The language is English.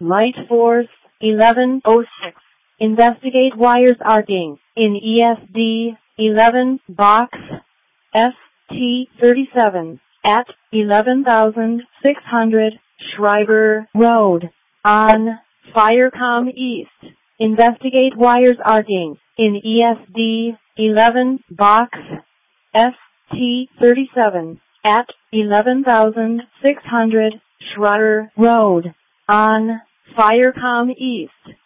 Light Force 1106. Investigate wires arcing in ESD 11 box ST37 at 11,600 Schreiber Road on Firecom East. Investigate wires arcing in ESD 11 box ST37 at 11,600 Schreiber Road on Firecom East.